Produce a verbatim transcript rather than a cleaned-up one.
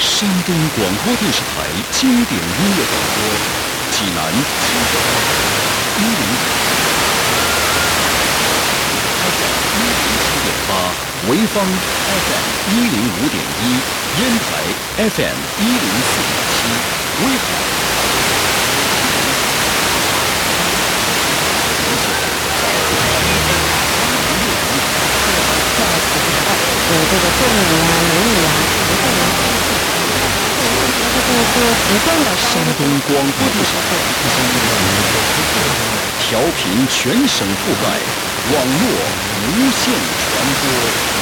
山东广播电视台经典音乐广播，济南一零一零七点八，潍坊 F M 一零五点一，烟台 F M 一零四点七，威海。 有这个凤梨啊、龙眼啊，这个是习惯的山东广播电视台调频全省覆盖，网络无线传播。